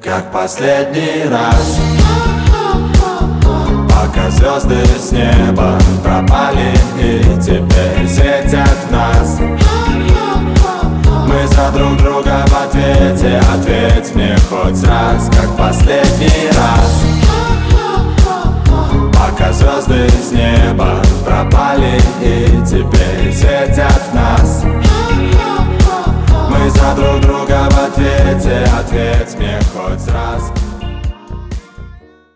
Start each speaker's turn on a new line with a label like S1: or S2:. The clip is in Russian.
S1: как последний раз. Пока звезды с неба пропали и теперь светят в нас. Мы за друг друга в ответе, ответь мне хоть раз, как последний